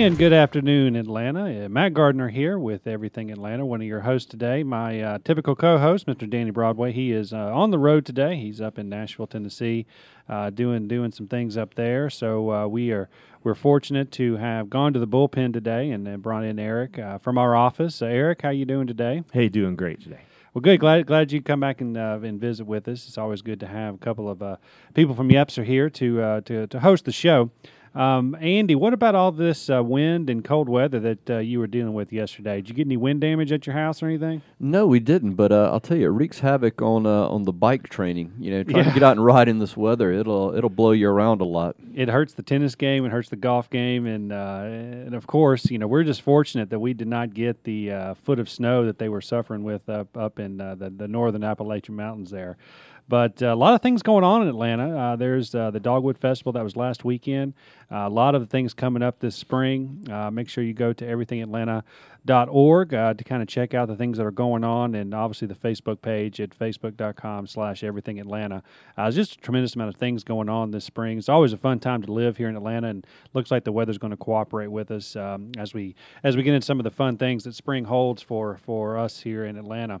And good afternoon, Atlanta. Matt Gardner here with Everything Atlanta, one of your hosts today. My typical co-host, Mr. Danny Broadway, he is on the road today. He's up in Nashville, Tennessee, doing some things up there. So we're fortunate to have gone to the bullpen today and brought in Eric from our office. Eric, how you doing today? Hey, doing great today. Well, good. Glad you come back and visit with us. It's always good to have a couple of people from Yepser here to host the show. Andy, what about all this wind and cold weather that you were dealing with yesterday? Did you get any wind damage at your house or anything? No, we didn't, but I'll tell you, it wreaks havoc on the bike training. You know, trying to get out and ride in this weather, it'll blow you around a lot. It hurts the tennis game, it hurts the golf game, and of course, you know, we're just fortunate that we did not get the foot of snow that they were suffering with up in the northern Appalachian Mountains there. But a lot of things going on in Atlanta. There's the Dogwood Festival that was last weekend. A lot of things coming up this spring. Make sure you go to everythingatlanta.org to kind of check out the things that are going on, and obviously the Facebook page at facebook.com/everythingatlanta. There's just a tremendous amount of things going on this spring. It's always a fun time to live here in Atlanta, and looks like the weather's going to cooperate with us as we get into some of the fun things that spring holds for us here in Atlanta.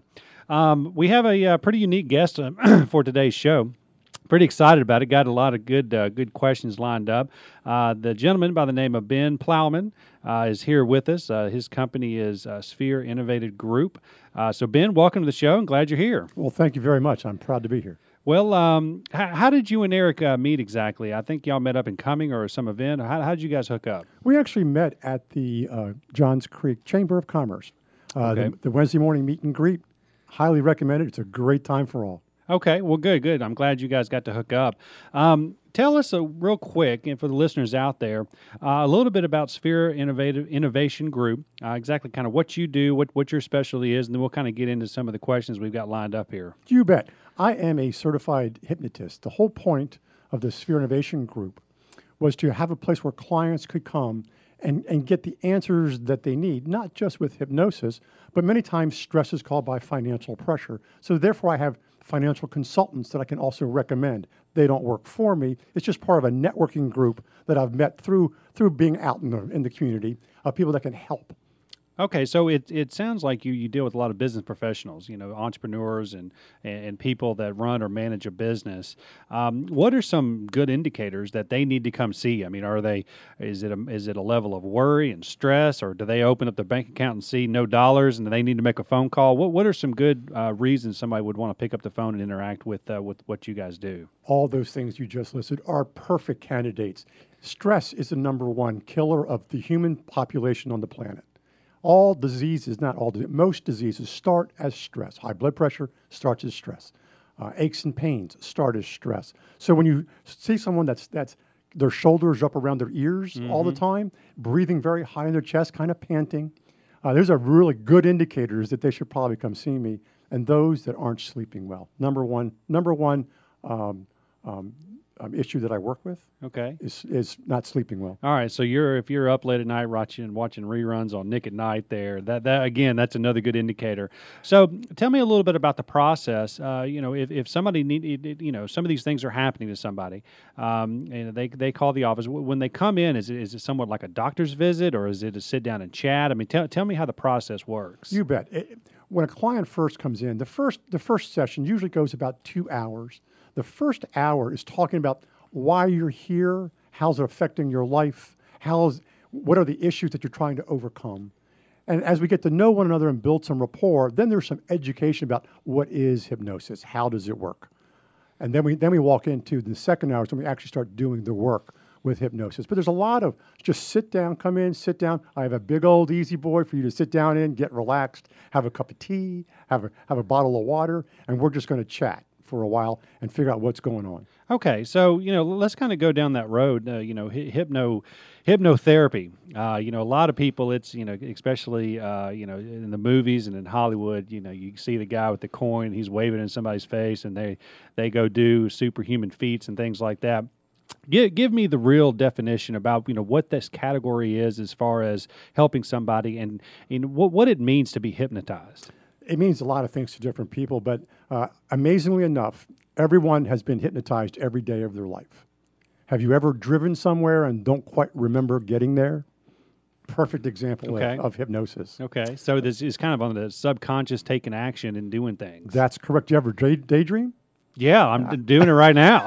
We have a pretty unique guest for today's show. Pretty excited about it. Got a lot of good questions lined up. The gentleman by the name of Ben Plowman is here with us. His company is Sphere Innovative Group. So, Ben, welcome to the show. I'm glad you're here. Well, thank you very much. I'm proud to be here. Well, how did you and Eric meet exactly? I think y'all met up in Cumming or some event. How did you guys hook up? We actually met at the Johns Creek Chamber of Commerce. Okay. The Wednesday morning meet and greet. Highly recommended. It's a great time for all. Okay, well, good. I'm glad you guys got to hook up. Tell us real quick, and for the listeners out there, a little bit about Sphere Innovation Group, exactly kind of what you do, what your specialty is, and then we'll kind of get into some of the questions we've got lined up here. You bet. I am a certified hypnotist. The whole point of the Sphere Innovation Group was to have a place where clients could come and get the answers that they need, not just with hypnosis, but many times stress is caused by financial pressure. So therefore, I have financial consultants that I can also recommend. They don't work for me. It's just part of a networking group that I've met through being out in the community of people that can help. Okay, so it sounds like you deal with a lot of business professionals, you know, entrepreneurs and people that run or manage a business. What are some good indicators that they need to come see? I mean, is it a level of worry and stress, or do they open up their bank account and see no dollars and they need to make a phone call? What are some good reasons somebody would want to pick up the phone and interact with what you guys do? All those things you just listed are perfect candidates. Stress is the number one killer of the human population on the planet. All diseases, not all, most diseases start as stress. High blood pressure starts as stress. Aches and pains start as stress. So when you see someone that's their shoulders up around their ears all the time, breathing very high in their chest, kind of panting, those are really good indicators that they should probably come see me. And those that aren't sleeping well. Number one issue that I work with is not sleeping well. All right, so if you're up late at night watching reruns on Nick at Night there, that again, that's another good indicator. So tell me a little bit about the process. If somebody some of these things are happening to somebody, and they call the office. When they come in, is it somewhat like a doctor's visit, or is it a sit down and chat? I mean, tell me how the process works. You bet. When a client first comes in, the first session usually goes about 2 hours. The first hour is talking about why you're here, how's it affecting your life, what are the issues that you're trying to overcome. And as we get to know one another and build some rapport, then there's some education about what is hypnosis, how does it work. And then we walk into the second hour, so we actually start doing the work with hypnosis. But there's a lot of just sit down, come in, sit down. I have a big old easy boy for you to sit down in, get relaxed, have a cup of tea, have a bottle of water, and we're just going to chat for a while and figure out what's going on. Okay, so let's kind of go down that road. Hypnotherapy. A lot of people, it's especially in the movies and in Hollywood. You see the guy with the coin, he's waving in somebody's face, and they go do superhuman feats and things like that. Give me the real definition about what this category is as far as helping somebody and what it means to be hypnotized. It means a lot of things to different people, but amazingly enough, everyone has been hypnotized every day of their life. Have you ever driven somewhere and don't quite remember getting there? perfect example Okay. of hypnosis. Okay, so this is kind of on the subconscious taking action and doing things. That's correct. Do you ever daydream? Yeah, I'm doing it right now.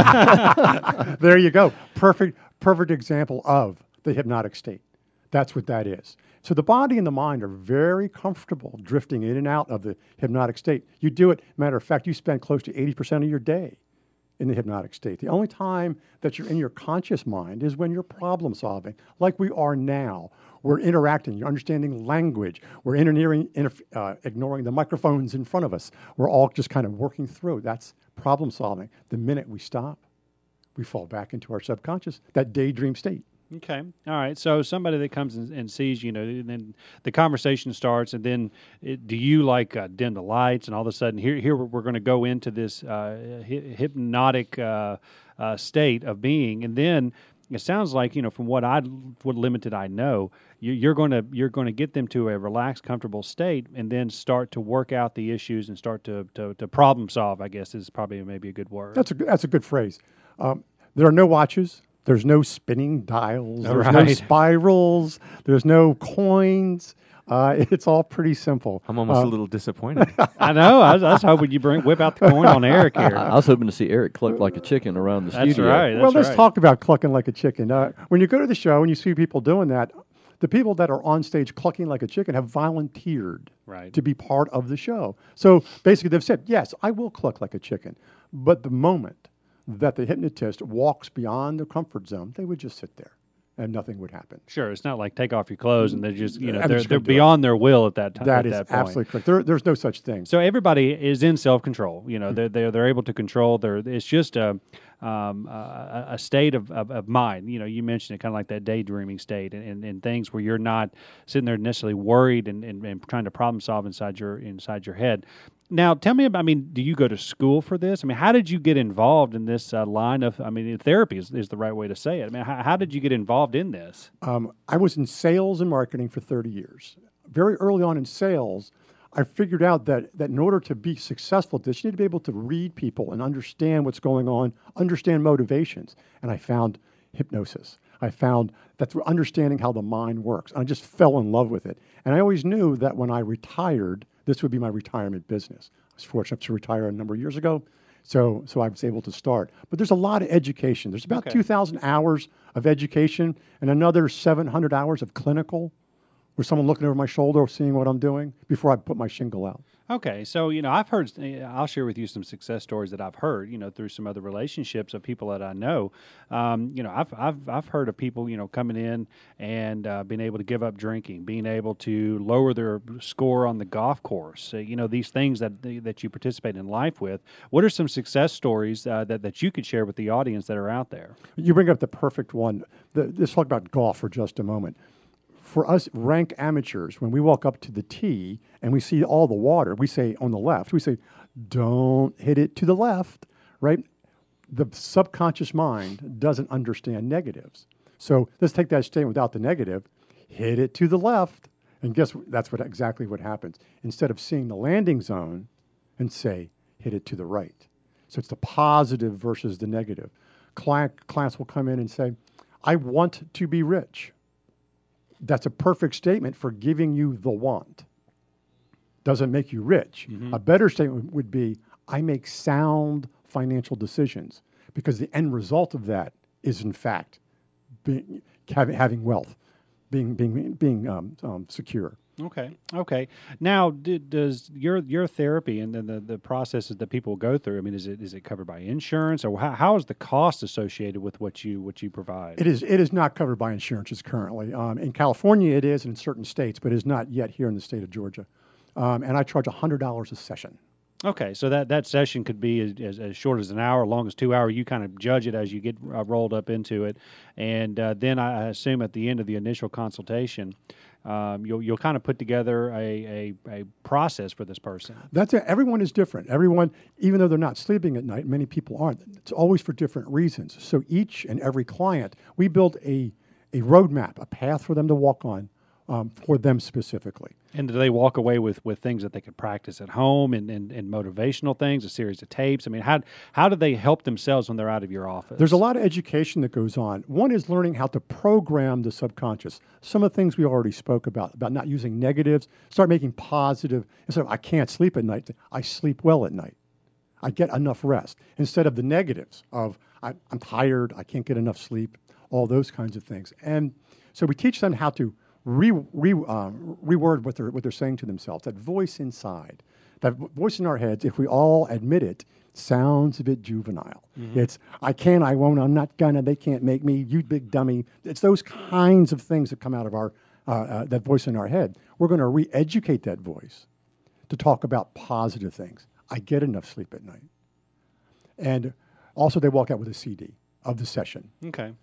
There you go. Perfect example of the hypnotic state. That's what that is. So the body and the mind are very comfortable drifting in and out of the hypnotic state. You do it, matter of fact, you spend close to 80% of your day in the hypnotic state. The only time that you're in your conscious mind is when you're problem solving, like we are now. We're interacting, you're understanding language, we're ignoring the microphones in front of us. We're all just kind of working through. That's problem solving. The minute we stop, we fall back into our subconscious, that daydream state. Okay. All right. So somebody that comes and sees, and then the conversation starts, and then do you dim the lights, and all of a sudden here we're going to go into this hypnotic state of being, and then it sounds like from what limited I know, you're going to get them to a relaxed, comfortable state, and then start to work out the issues and start to problem solve. I guess is probably maybe a good word. That's a good phrase. There are no watches. There's no spinning dials. There's no Right. spirals. There's no coins. It's all pretty simple. I'm almost a little disappointed. I know. I was hoping you whip out the coin on Eric here. I was hoping to see Eric cluck like a chicken around the That's studio. right. Well, let's right. talk about clucking like a chicken. When you go to the show and you see people doing that, the people that are on stage clucking like a chicken have volunteered Right. to be part of the show. So basically, they've said, yes, I will cluck like a chicken. But the moment that the hypnotist walks beyond their comfort zone, they would just sit there and nothing would happen. Sure, it's not like take off your clothes and they're just And they're just gonna do it. beyond their will at that time. That at is that point. absolutely correct. There's no such thing. So everybody is in self control. They're able to control their. It's just a state of mind. You mentioned it kind of like that daydreaming state and things where you're not sitting there necessarily worried and trying to problem solve inside your head. Now, tell me about, do you go to school for this? How did you get involved in this line of, therapy is the right way to say it. How did you get involved in this? I was in sales and marketing for 30 years. Very early on in sales, I figured out that in order to be successful at this, you need to be able to read people and understand what's going on, understand motivations. And I found hypnosis. I found that through understanding how the mind works. I just fell in love with it. And I always knew that when I retired, this would be my retirement business. I was fortunate to retire a number of years ago, so I was able to start. But there's a lot of education. There's about 2,000 hours of education and another 700 hours of clinical, with someone looking over my shoulder, seeing what I'm doing before I put my shingle out. Okay, so I've heard. I'll share with you some success stories that I've heard. Through some other relationships of people that I know. I've heard of people coming in and being able to give up drinking, being able to lower their score on the golf course. These things that you participate in life with. What are some success stories that you could share with the audience that are out there? You bring up the perfect one. Let's talk about golf for just a moment. For us rank amateurs, when we walk up to the tee and we see all the water, we say on the left, we say, don't hit it to the left, right? The subconscious mind doesn't understand negatives. So let's take that statement without the negative, hit it to the left, and that's exactly what happens. Instead of seeing the landing zone and say, hit it to the right. So it's the positive versus the negative. Clients will come in and say, I want to be rich. That's a perfect statement for giving you the want. Doesn't make you rich. Mm-hmm. A better statement would be, I make sound financial decisions, because the end result of that is, in fact, having wealth, being secure. Okay. Now, does your therapy and then the processes that people go through? Is it covered by insurance, or how is the cost associated with what you provide? It is not covered by insurances currently. In California, it is, and in certain states, but it is not yet here in the state of Georgia. And I charge $100 a session. Okay, so that session could be as short as an hour, long as 2 hours. You kind of judge it as you get rolled up into it, and then I assume at the end of the initial consultation, you'll kind of put together a process for this person. That's it. Everyone is different. Everyone, even though they're not sleeping at night, many people aren't. It's always for different reasons. So each and every client, we build a roadmap, a path for them to walk on, for them specifically. And do they walk away with things that they could practice at home and motivational things, a series of tapes? I mean, how do they help themselves when they're out of your office? There's a lot of education that goes on. One is learning how to program the subconscious. Some of the things we already spoke about not using negatives, start making positive. Instead of, I can't sleep at night, I sleep well at night. I get enough rest. Instead of the negatives of, I'm tired, I can't get enough sleep, all those kinds of things. And so we teach them how to reword what they're saying to themselves. That voice inside, that voice in our heads, if we all admit it, sounds a bit juvenile. Mm-hmm. It's, I can't, I won't, I'm not gonna, they can't make me, you big dummy. It's those kinds of things that come out of our that voice in our head. We're going to re-educate that voice to talk about positive things. I get enough sleep at night. And also they walk out with a CD of the session. Okay.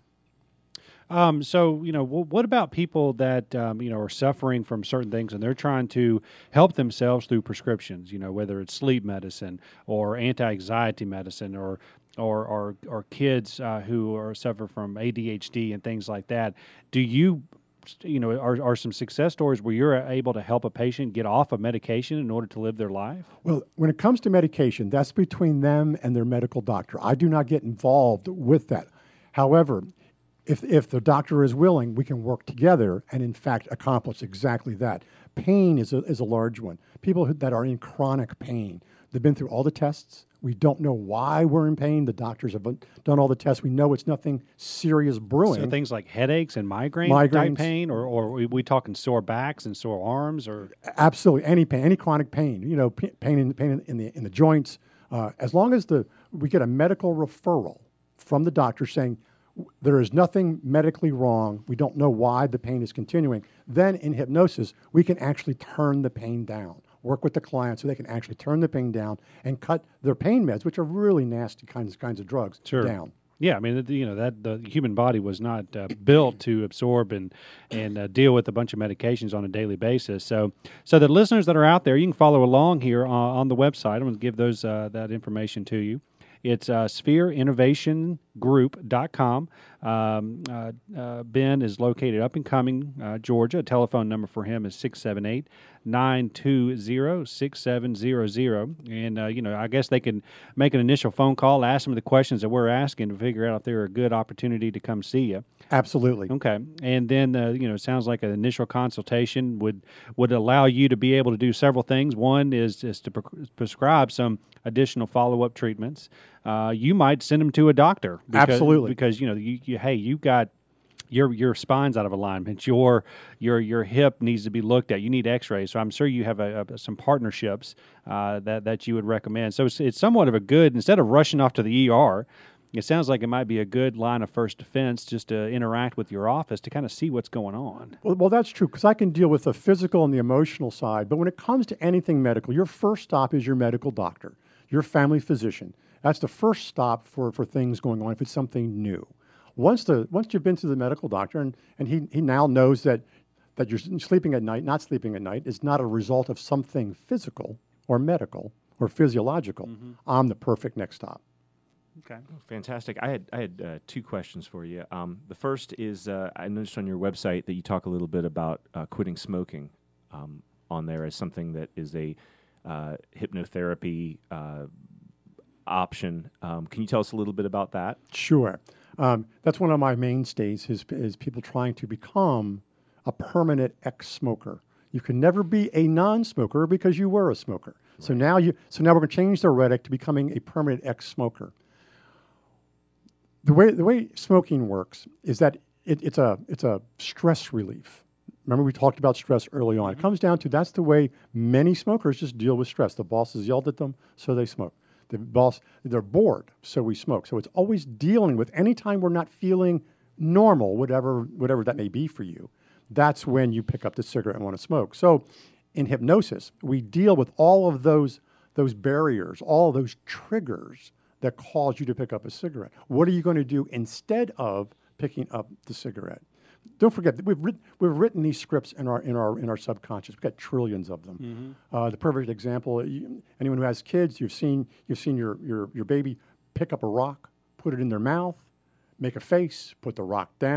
So, what about people that, are suffering from certain things and they're trying to help themselves through prescriptions, whether it's sleep medicine or anti-anxiety medicine or kids who suffer from ADHD and things like that. Do you, are some success stories where you're able to help a patient get off of medication in order to live their life? Well, when it comes to medication, that's between them and their medical doctor. I do not get involved with that. However, if the doctor is willing, we can work together and, in fact, accomplish exactly that. Pain is a large one. People that are in chronic pain, they've been through all the tests. We don't know why we're in pain. The doctors have done all the tests. We know it's nothing serious brewing. So things like headaches and migraines type pain, or are we talking sore backs and sore arms? Or absolutely any pain, any chronic pain. Pain in the joints. As long as we get a medical referral from the doctor saying, there is nothing medically wrong, we don't know why the pain is continuing, then in hypnosis, we can actually turn the pain down. Work with the client so they can actually turn the pain down and cut their pain meds, which are really nasty kinds of drugs, down. Yeah, I mean, that the human body was not built to absorb and deal with a bunch of medications on a daily basis. So the listeners that are out there, you can follow along here on the website. I'm going to give those that information to you. It's sphereinnovationgroup.com. Ben is located up in Cumming, Georgia. A telephone number for him is 678-920-6700. And, I guess they can make an initial phone call, ask them the questions that we're asking to figure out if they're a good opportunity to come see you. Absolutely. Okay. And then, it sounds like an initial consultation would allow you to be able to do several things. One is to prescribe some additional follow-up treatments. You might send them to a doctor. Absolutely. Because, you've got your spine's out of alignment. Your hip needs to be looked at. You need x-rays. So I'm sure you have some partnerships that you would recommend. So it's somewhat of a good, instead of rushing off to the ER, it sounds like it might be a good line of first defense just to interact with your office to kind of see what's going on. Well, that's true, because I can deal with the physical and the emotional side. But when it comes to anything medical, your first stop is your medical doctor, your family physician. That's the first stop for things going on if it's something new. Once you've been to the medical doctor and he now knows that you're sleeping at night, not sleeping at night, is not a result of something physical or medical or physiological, I'm the perfect next stop. Okay, fantastic. I had two questions for you. The first is I noticed on your website that you talk a little bit about quitting smoking on there as something that is a hypnotherapy option. Can you tell us a little bit about that? Sure. That's one of my mainstays is people trying to become a permanent ex-smoker. You can never be a non-smoker because you were a smoker. Right. So now we're going to change the rhetoric to becoming a permanent ex-smoker. The way smoking works is that it's a stress relief. Remember we talked about stress early on. It comes down to that's the way many smokers just deal with stress. The boss has yelled at them, so they smoke. They're bored, so we smoke. So it's always dealing with any time we're not feeling normal, whatever that may be for you. That's when you pick up the cigarette and want to smoke. So in hypnosis, we deal with all of those barriers, all of those triggers that cause you to pick up a cigarette. What are you going to do instead of picking up the cigarette? Don't forget that we've written these scripts in our subconscious. We've got trillions of them. The perfect example: anyone who has kids, you've seen your baby pick up a rock, put it in their mouth, make a face, put the rock down.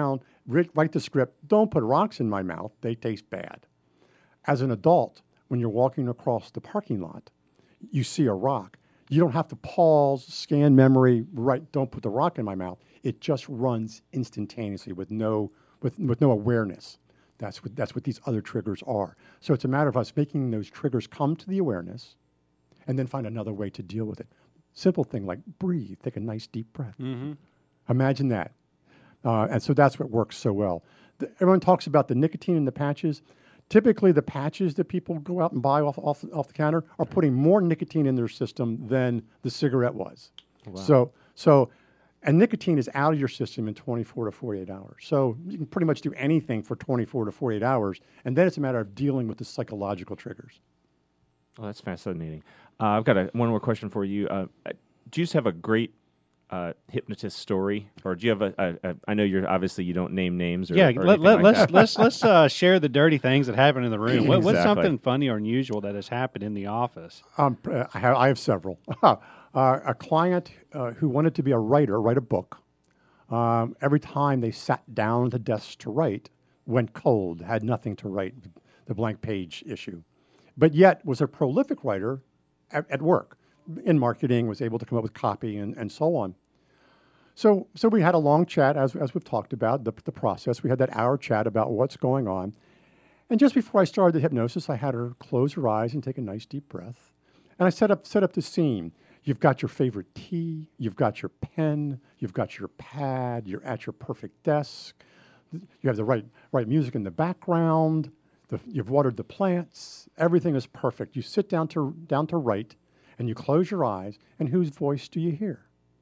write the script, don't put rocks in my mouth, they taste bad. As an adult, when you're walking across the parking lot, you see a rock. You don't have to pause, scan memory, write, don't put the rock in my mouth. It just runs instantaneously with no awareness. That's what these other triggers are. So it's a matter of us making those triggers come to the awareness and then find another way to deal with it. Simple thing like breathe, take a nice deep breath. Imagine that. And so that's what works so well. Everyone talks about the nicotine in the patches. Typically, the patches that people go out and buy off the counter are putting more nicotine in their system than the cigarette was. Wow. And nicotine is out of your system in 24 to 48 hours. So you can pretty much do anything for 24 to 48 hours, and then it's a matter of dealing with the psychological triggers. Oh, that's fascinating. I've got one more question for you. Do you just have a great hypnotist story, or do you have I know you're obviously you don't name names. Or, let's share the dirty things that happen in the room. What's Exactly. something funny or unusual that has happened in the office? I have several. A client who wanted to be a writer, write a book. Every time they sat down at the desk to write, went cold, had nothing to write, the blank page issue. But yet was a prolific writer at work, in marketing, was able to come up with copy and so on. So we had a long chat, as we've talked about, the process. We had that hour chat about what's going on. And just before I started the hypnosis, I had her close her eyes and take a nice deep breath. And I set up the scene. You've got your favorite tea, you've got your pen, you've got your pad, you're at your perfect desk, you have the right music in the background, you've watered the plants, everything is perfect. You sit down to write, and you close your eyes, and whose voice do you hear?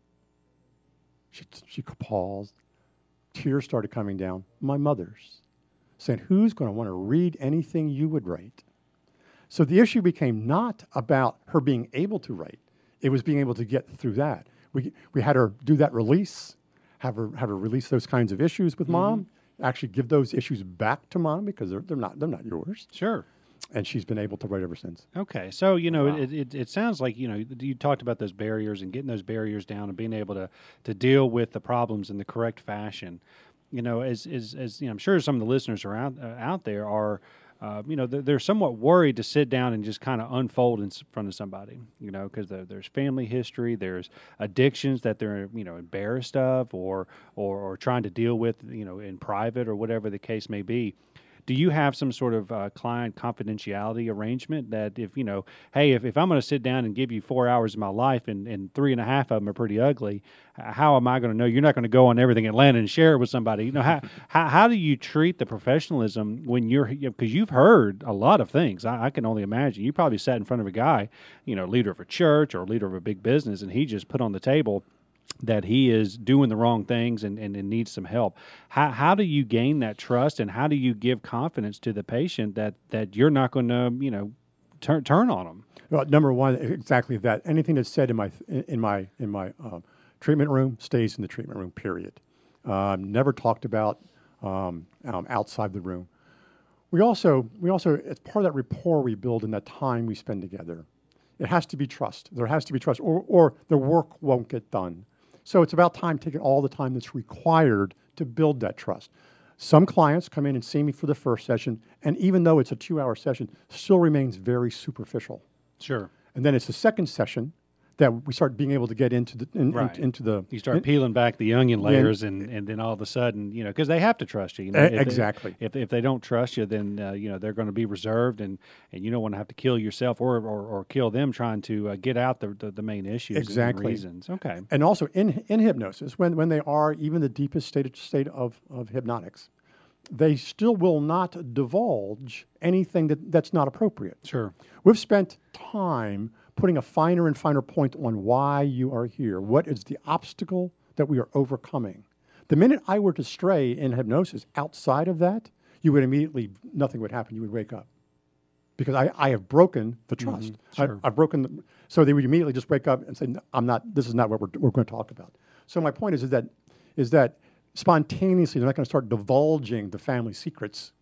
She paused. Tears started coming down. My mother's. Saying, who's going to want to read anything you would write? So the issue became not about her being able to write. It was being able to get through that. We had her do that release, have her release those kinds of issues with mom, actually give those issues back to mom because they're not yours. Sure. And she's been able to write ever since. Okay, so Wow. it sounds like you talked about those barriers and getting those barriers down and being able to deal with the problems in the correct fashion. As I'm sure some of the listeners are out there are. They're somewhat worried to sit down and just kind of unfold in front of somebody, because there's family history, there's addictions that they're, embarrassed of or trying to deal with, in private or whatever the case may be. Do you have some sort of client confidentiality arrangement that if I'm going to sit down and give you 4 hours of my life and 3.5 of them are pretty ugly, how am I going to know you're not going to go on Everything Atlanta and share it with somebody? How do you treat the professionalism when because you've heard a lot of things. I can only imagine. You probably sat in front of a guy, leader of a church or leader of a big business, and he just put on the table that he is doing the wrong things and needs some help. How do you gain that trust, and how do you give confidence to the patient that you're not going to turn on them? Well, number one, exactly that. Anything that's said in my treatment room stays in the treatment room. Period. Never talked about outside the room. We also it's part of that rapport we build in that time we spend together. It has to be trust. There has to be trust, or the work won't get done. So it's about taking all the time that's required to build that trust. Some clients come in and see me for the first session, and even though it's a 2-hour session, still remains very superficial. Sure. And then it's the second session that we start being able to get into the You start peeling back the onion layers, and then all of a sudden, because they have to trust you. Exactly. If they don't trust you, then they're going to be reserved, and you don't want to have to kill yourself or kill them trying to get out the main issues Exactly. and reasons. Okay. And also in hypnosis, when they are even the deepest state of hypnotics, they still will not divulge anything that's not appropriate. Sure. We've spent time putting a finer and finer point on why you are here. What is the obstacle that we are overcoming? The minute I were to stray in hypnosis outside of that, you would immediately, nothing would happen. You would wake up. Because I have broken the trust. Sure. I've broken so they would immediately just wake up and say, this is not what we're going to talk about. So my point is that spontaneously they're not going to start divulging the family secrets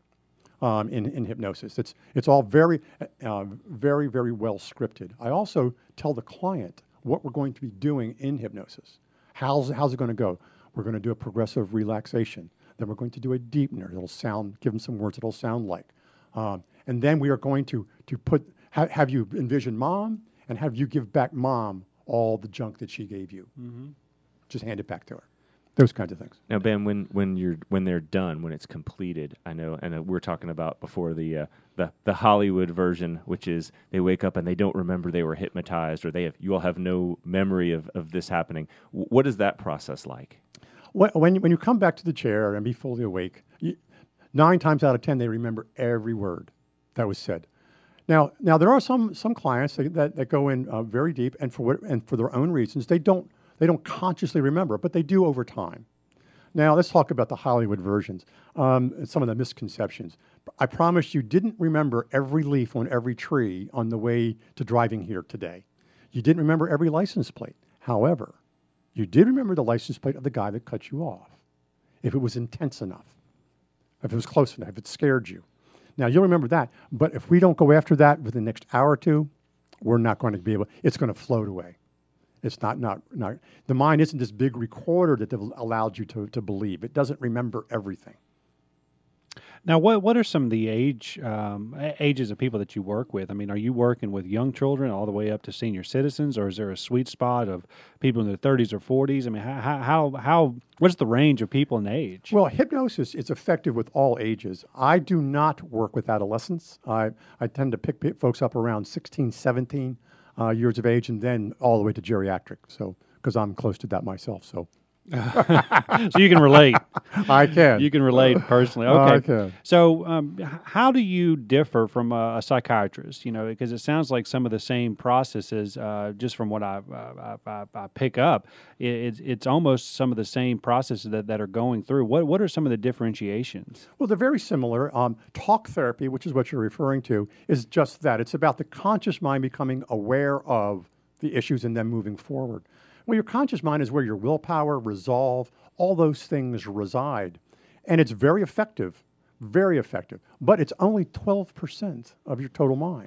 in hypnosis. It's all very, very, very well scripted. I also tell the client what we're going to be doing in hypnosis. How's it going to go? We're going to do a progressive relaxation. Then we're going to do a deepener. It'll sound, give them some words it'll sound like. And then we are going to have you envision mom and have you give back mom all the junk that she gave you. Just hand it back to her. Those kinds of things. Now, Ben, when they're done, when it's completed, I know, and we're talking about before the Hollywood version, which is they wake up and they don't remember they were hypnotized, or you all have no memory of this happening. What is that process like? When you come back to the chair and be fully awake, 9 times out of 10 they remember every word that was said. Now there are some clients that go in very deep, and for their own reasons they don't consciously remember, but they do over time. Now let's talk about the Hollywood versions, and some of the misconceptions. I promise you didn't remember every leaf on every tree on the way to driving here today. You didn't remember every license plate. However, you did remember the license plate of the guy that cut you off, if it was intense enough, if it was close enough, if it scared you. Now, you'll remember that, but if we don't go after that within the next hour or two, we're not going to be able, it's going to float away. It's not, the mind isn't this big recorder that allowed you to believe. It doesn't remember everything. Now, what are some of the ages of people that you work with? I mean, are you working with young children all the way up to senior citizens, or is there a sweet spot of people in their 30s or 40s? I mean, what's the range of people in age? Well, hypnosis is effective with all ages. I do not work with adolescents. I tend to pick folks up around 16, 17 years of age, and then all the way to geriatric. So, because I'm close to that myself, so. So you can relate. I can. You can relate personally. Okay. I can. So how do you differ from a psychiatrist? You know, because it sounds like some of the same processes, just from what I pick up, it's almost some of the same processes that are going through. What are some of the differentiations? Well, they're very similar. Talk therapy, which is what you're referring to, is just that. It's about the conscious mind becoming aware of the issues and then moving forward. Well, your conscious mind is where your willpower, resolve, all those things reside. And it's very effective, but it's only 12% of your total mind.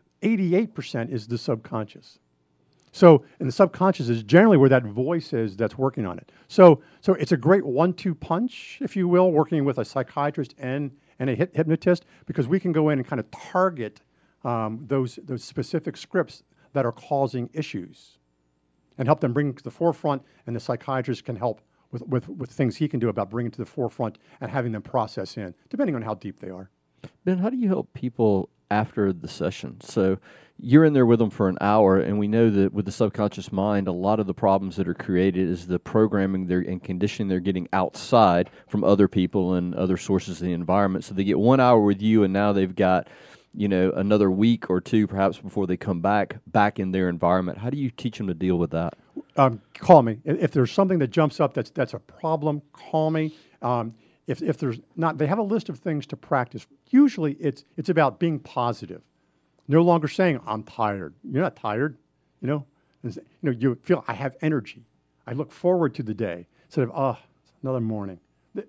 88% is the subconscious. So, and the subconscious is generally where that voice is that's working on it. So it's a great 1-2 punch, if you will, working with a psychiatrist and a hypnotist, because we can go in and kind of target those specific scripts that are causing issues, and help them bring to the forefront, and the psychiatrist can help with things he can do about bringing to the forefront and having them process in, depending on how deep they are. Ben, how do you help people after the session? So you're in there with them for an hour, and we know that with the subconscious mind, a lot of the problems that are created is the programming and conditioning they're getting outside from other people and other sources of the environment. So they get 1 hour with you, and now they've got another week or two perhaps before they come back in their environment. How do you teach them to deal with that? Call me. If there's something that jumps up that's a problem, call me. If there's not, they have a list of things to practice. Usually it's about being positive. No longer saying, I'm tired. You're not tired. You feel, I have energy. I look forward to the day. Instead of, it's another morning.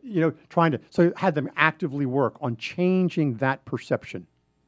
So had them actively work on changing that perception.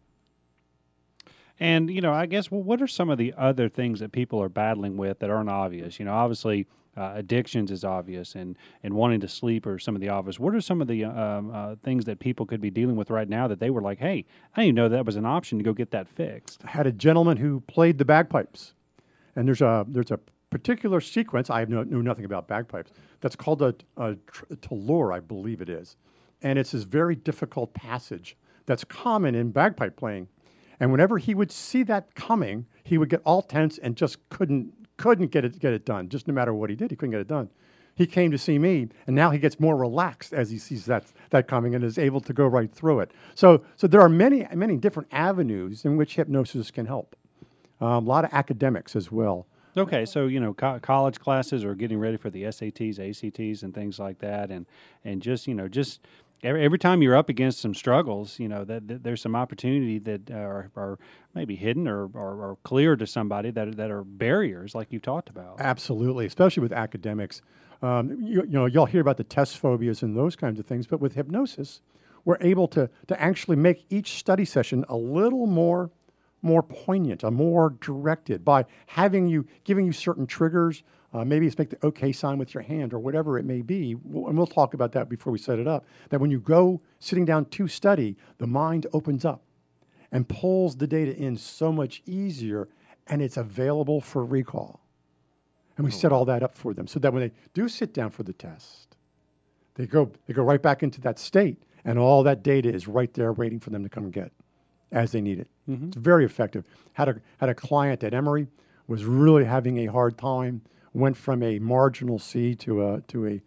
And, I guess, what are some of the other things that people are battling with that aren't obvious? Obviously, addictions is obvious, and wanting to sleep are some of the obvious. What are some of the things that people could be dealing with right now that they were like, hey, I didn't even know that was an option to go get that fixed? I had a gentleman who played the bagpipes, and there's a particular sequence, I knew nothing about bagpipes, that's called a talur, I believe it is. And it's this very difficult passage that's common in bagpipe playing. And whenever he would see that coming, he would get all tense and just couldn't get it done. Just no matter what he did, he couldn't get it done. He came to see me, and now he gets more relaxed as he sees that coming and is able to go right through it. So there are many different avenues in which hypnosis can help. A lot of academics as well. Okay, so college classes are getting ready for the SATs, ACTs, and things like that, and just every time you're up against some struggles, that there's some opportunity that are maybe hidden or clear to somebody that are barriers, like you talked about. Absolutely, especially with academics. You'll hear about the test phobias and those kinds of things, but with hypnosis, we're able to actually make each study session a little more more poignant, more directed by giving you certain triggers. Maybe it's make the OK sign with your hand or whatever it may be. And we'll talk about that before we set it up. That when you go sitting down to study, the mind opens up and pulls the data in so much easier, and it's available for recall. And we set all that up for them so that when they do sit down for the test, they go right back into that state, and all that data is right there waiting for them to come and get as they need it. Mm-hmm. It's very effective. Had a client at Emory, was really having a hard time, went from a marginal C to a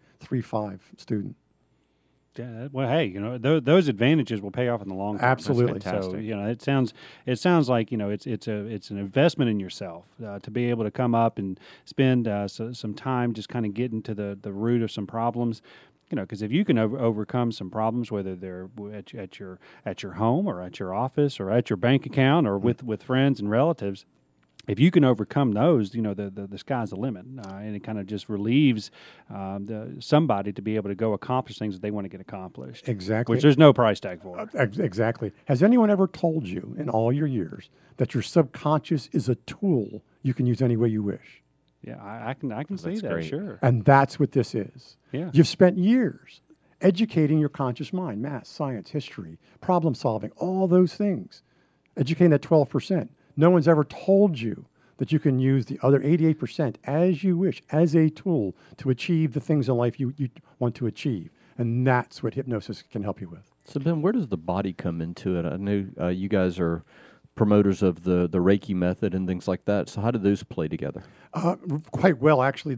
3.5 student. Yeah, well, hey, those advantages will pay off in the long term. Absolutely. So, it sounds like it's an investment in yourself to be able to come up and spend some time just kind of getting to the root of some problems. Because if you can overcome some problems, whether they're at your home or at your office or at your bank account or with friends and relatives. If you can overcome those, the sky's the limit, and it kind of just relieves somebody to be able to go accomplish things that they want to get accomplished. Exactly. Which there's no price tag for. Exactly. Has anyone ever told you in all your years that your subconscious is a tool you can use any way you wish? Yeah, I can see that, great. sure. And that's what this is. Yeah. You've spent years educating your conscious mind, math, science, history, problem solving, all those things. Educating that 12%. No one's ever told you that you can use the other 88% as you wish, as a tool to achieve the things in life you want to achieve. And that's what hypnosis can help you with. So, Ben, where does the body come into it? I know you guys are promoters of the Reiki method and things like that. So how do those play together? Quite well, actually.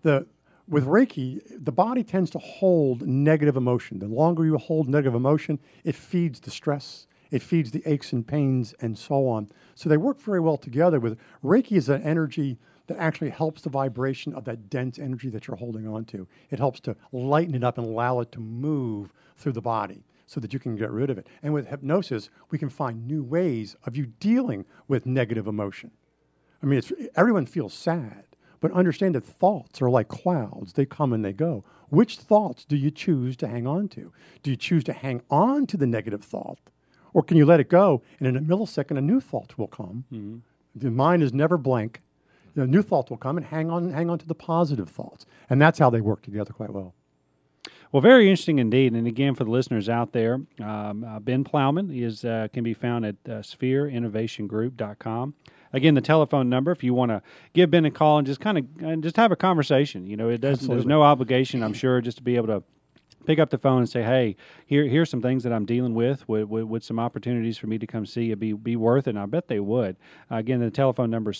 With Reiki, the body tends to hold negative emotion. The longer you hold negative emotion, it feeds the stress. It feeds the aches and pains and so on. So they work very well together. Reiki is an energy that actually helps the vibration of that dense energy that you're holding on to. It helps to lighten it up and allow it to move through the body so that you can get rid of it. And with hypnosis, we can find new ways of you dealing with negative emotion. I mean, everyone feels sad, but understand that thoughts are like clouds. They come and they go. Which thoughts do you choose to hang on to? Do you choose to hang on to the negative thought? Or can you let it go, and in a millisecond, a new thought will come? Mm-hmm. The mind is never blank. A new thought will come, and hang on to the positive thoughts. And that's how they work together quite well. Well, very interesting indeed. And again, for the listeners out there, Ben Plowman can be found at sphereinnovationgroup.com. Again, the telephone number, if you want to give Ben a call and just have a conversation. There's no obligation, I'm sure, just to be able to pick up the phone and say, hey, here's some things that I'm dealing with some opportunities for me to come see you, be worth it, and I bet they would. Again, the telephone number is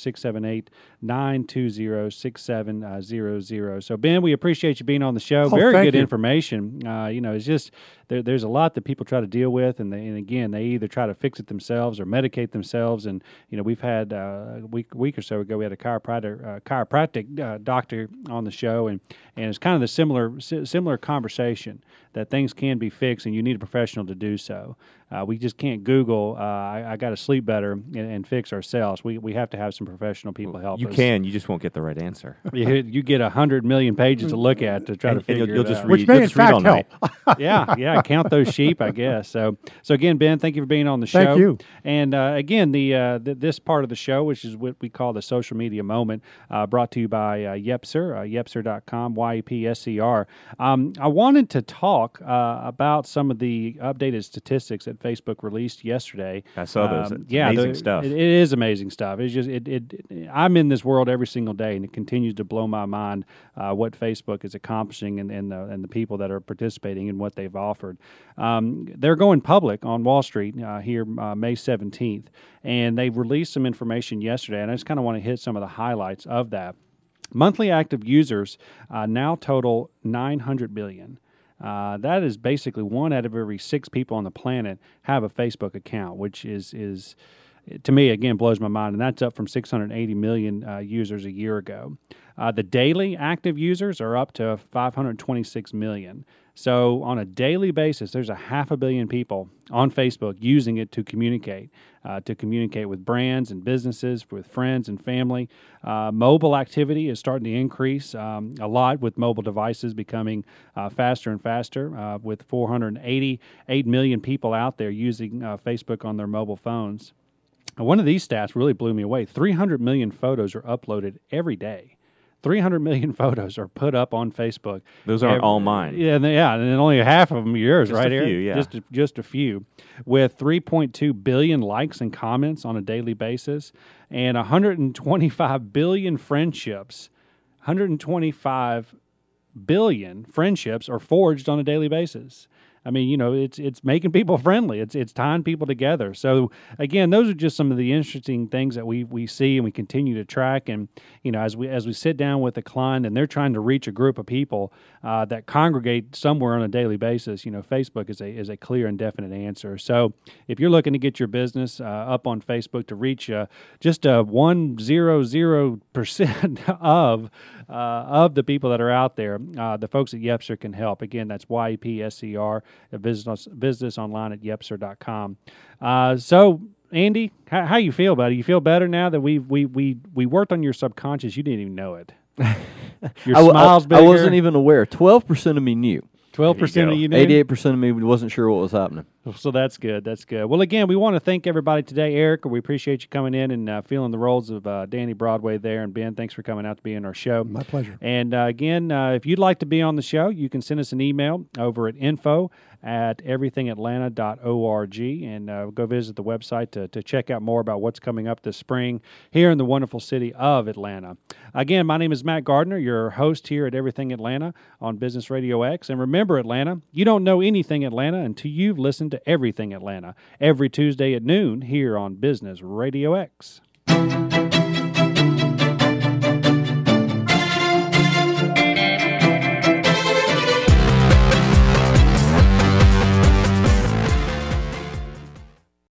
678-920-6700. So, Ben, we appreciate you being on the show. Very good information. It's just there's a lot that people try to deal with, and again, they either try to fix it themselves or medicate themselves. And, we've had a week or so ago, we had a chiropractic doctor on the show, and it's kind of the similar conversation that things can be fixed, and you need a professional to do so. We just can't Google, I got to sleep better and fix ourselves. We have to have some professional people help us. You can, you just won't get the right answer. You get 100 million pages to look at to try to figure you'll it just out. Which may in fact help. Yeah, count those sheep, I guess. So again, Ben, thank you for being on the show. Thank you. And again, this part of the show, which is what we call the social media moment, brought to you by Yepser, Yepser.com, YEPSCR. I wanted to talk about some of the updated statistics that Facebook released yesterday. I saw those. Amazing stuff. It is amazing stuff. It's just I'm in this world every single day, and it continues to blow my mind what Facebook is accomplishing and the people that are participating in what they've offered. They're going public on Wall Street here May 17th, and they've released some information yesterday, and I just kind of want to hit some of the highlights of that. Monthly active users now total 900 billion. That is basically 1 out of every 6 people on the planet have a Facebook account, which is to me, again, blows my mind, and that's up from 680 million users a year ago. The daily active users are up to 526 million. So on a daily basis, there's 500 million people on Facebook using it to communicate with brands and businesses, with friends and family. Mobile activity is starting to increase a lot, with mobile devices becoming faster and faster, with 488 million people out there using Facebook on their mobile phones. And one of these stats really blew me away. 300 million photos are uploaded every day. 300 million photos are put up on Facebook. Those aren't all mine. Yeah, and only half of them are yours, Just right, a Eric? few, yeah. Just a few. With 3.2 billion likes and comments on a daily basis, and 125 billion friendships. 125 billion friendships are forged on a daily basis. I mean, you know, it's making people friendly. It's tying people together. So again, those are just some of the interesting things that we see and we continue to track. And you know, as we sit down with a client and they're trying to reach a group of people that congregate somewhere on a daily basis, you know, Facebook is a clear and definite answer. So if you're looking to get your business up on Facebook to reach just 100% of the people that are out there, the folks at Yepser can help. Again, that's YEPSCR. Visit us online at yepser.com. So, Andy, how you feel about it? You feel better now that we worked on your subconscious? You didn't even know it. Your smile's bigger. I wasn't even aware. 12% of me knew. 12% of you knew? 88% of me wasn't sure what was happening. So that's good. That's good. Well, again, we want to thank everybody today. Eric, we appreciate you coming in and filling the roles of Danny Broadway there. And Ben, thanks for coming out to be in our show. My pleasure. And again, if you'd like to be on the show, you can send us an email over at info@everythingatlanta.org and go visit the website to check out more about what's coming up this spring here in the wonderful city of Atlanta. Again, my name is Matt Gardner, your host here at Everything Atlanta on Business Radio X. And remember, Atlanta, you don't know anything Atlanta until you've listened to Everything Atlanta every Tuesday at noon here on Business Radio X.